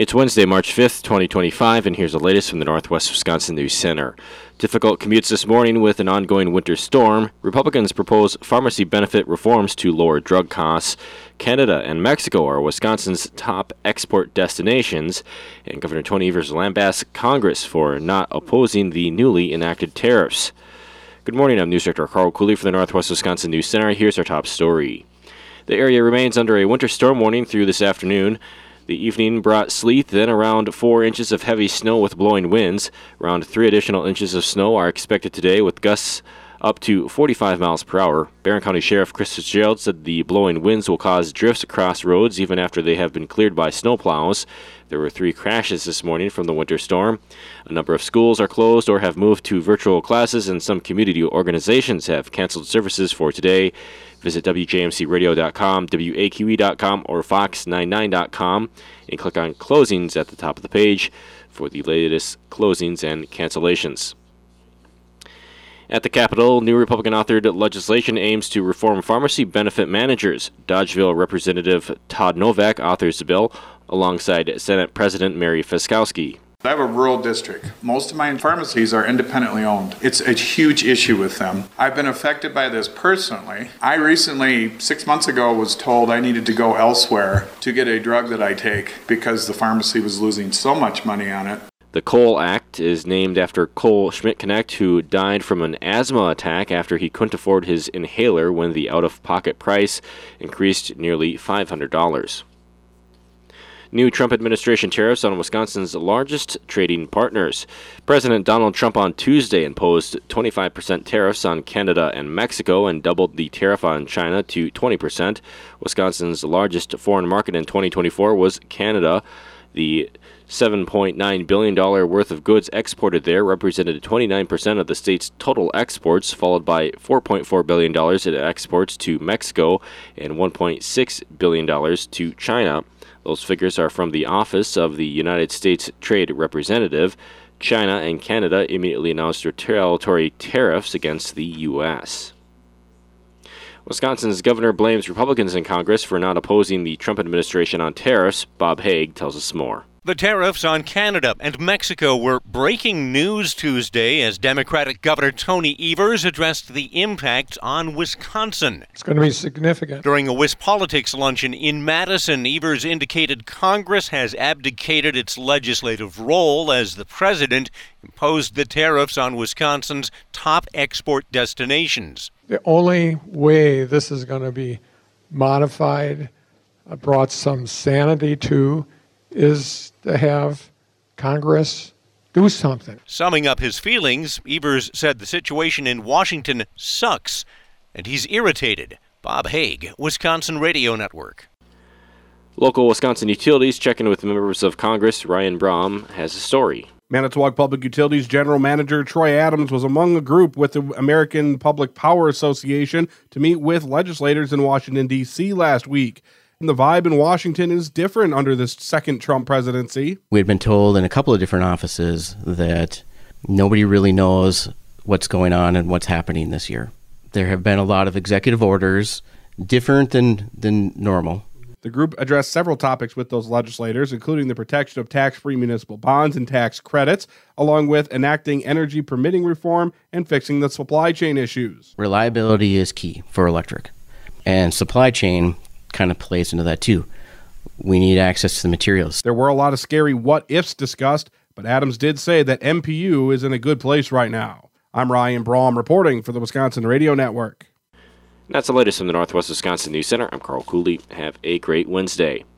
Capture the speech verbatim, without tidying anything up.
It's Wednesday, March fifth, twenty twenty-five, and here's the latest from the Northwest Wisconsin News Center. Difficult commutes this morning with an ongoing winter storm. Republicans propose pharmacy benefit reforms to lower drug costs. Canada and Mexico are Wisconsin's top export destinations, and Governor Tony Evers lambasted Congress for not opposing the newly enacted tariffs. Good morning, I'm News Director Carl Cooley for the Northwest Wisconsin News Center. Here's our top story. The area remains under a winter storm warning through this afternoon. The evening brought sleet, then around four inches of heavy snow with blowing winds. Around three additional inches of snow are expected today with gusts up to forty-five miles per hour. Barron County Sheriff Chris Fitzgerald said the blowing winds will cause drifts across roads even after they have been cleared by snowplows. There were three crashes this morning from the winter storm. A number of schools are closed or have moved to virtual classes, and some community organizations have canceled services for today. Visit W J M C radio dot com, W A Q E dot com, or Fox ninety-nine dot com and click on Closings at the top of the page for the latest closings and cancellations. At the Capitol, new Republican-authored legislation aims to reform pharmacy benefit managers. Dodgeville Representative Todd Novak authors the bill alongside Senate President Mary Fiskowski. I have a rural district. Most of my pharmacies are independently owned. It's a huge issue with them. I've been affected by this personally. I recently, six months ago, was told I needed to go elsewhere to get a drug that I take because the pharmacy was losing so much money on it. The Cole Act is named after Cole Schmidt-Connect, who died from an asthma attack after he couldn't afford his inhaler when the out-of-pocket price increased nearly five hundred dollars. New Trump administration tariffs on Wisconsin's largest trading partners. President Donald Trump on Tuesday imposed twenty-five percent tariffs on Canada and Mexico and doubled the tariff on China to twenty percent. Wisconsin's largest foreign market in twenty twenty-four was Canada. The seven point nine billion dollars worth of goods exported there represented twenty-nine percent of the state's total exports, followed by four point four billion dollars in exports to Mexico and one point six billion dollars to China. Those figures are from the Office of the United States Trade Representative. China and Canada immediately announced retaliatory tariffs against the U S. Wisconsin's governor blames Republicans in Congress for not opposing the Trump administration on tariffs. Bob Haig tells us more. The tariffs on Canada and Mexico were breaking news Tuesday as Democratic Governor Tony Evers addressed the impact on Wisconsin. It's going to be significant. During a WisPolitics luncheon in Madison, Evers indicated Congress has abdicated its legislative role as the president imposed the tariffs on Wisconsin's top export destinations. The only way this is going to be modified, uh, brought some sanity to, is to have Congress do something. Summing up his feelings, Evers said the situation in Washington sucks, and he's irritated. Bob Haig, Wisconsin Radio Network. Local Wisconsin utilities checking with members of Congress. Ryan Braum has a story. Manitowoc Public Utilities General Manager Troy Adams was among a group with the American Public Power Association to meet with legislators in Washington, D C last week. And the vibe in Washington is different under this second Trump presidency. We had been told in a couple of different offices that nobody really knows what's going on and what's happening this year. There have been a lot of executive orders, different than, than normal. The group addressed several topics with those legislators, including the protection of tax-free municipal bonds and tax credits, along with enacting energy permitting reform and fixing the supply chain issues. Reliability is key for electric, and supply chain kind of plays into that too. We need access to the materials. There were a lot of scary what-ifs discussed, but Adams did say that M P U is in a good place right now. I'm Ryan Braum reporting for the Wisconsin Radio Network. That's the latest from the Northwest Wisconsin News Center. I'm Carl Cooley. Have a great Wednesday.